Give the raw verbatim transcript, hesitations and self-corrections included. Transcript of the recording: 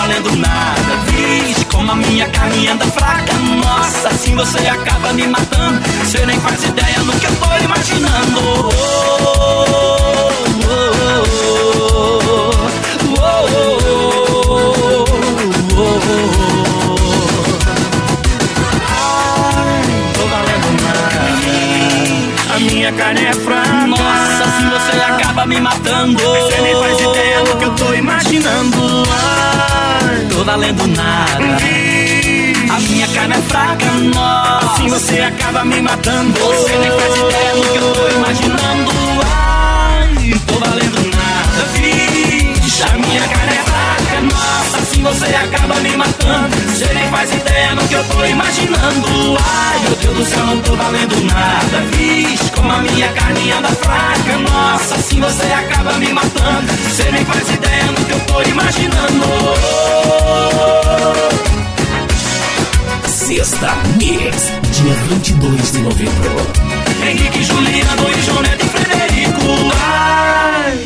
valendo nada. Vixe, como a minha carne anda fraca. Nossa, assim você acaba me matando. Você nem faz ideia no que eu tô imaginando. Oh, oh, oh, oh, oh, ai, tô valendo nada. A minha carne é fraca. Nossa, assim você acaba me matando. Você nem faz ideia do que eu tô imaginando. Ai, tô valendo nada. A minha carne é fraca. Nossa, assim você acaba me matando. Você nem faz ideia do que eu tô imaginando. Ai, tô valendo nada. Vixe, a minha carne é fraca. Nossa, assim você acaba me matando. Você nem faz ideia do que eu tô imaginando. Ai, meu Deus do céu, não tô valendo nada. Vixe, como a minha carne anda fraca. Nossa, assim você acaba me matando. Você nem faz ideia do que eu tô imaginando. Sexta Mix, dia vinte e dois de novembro. Henrique, Juliano e João Neto e Frederico.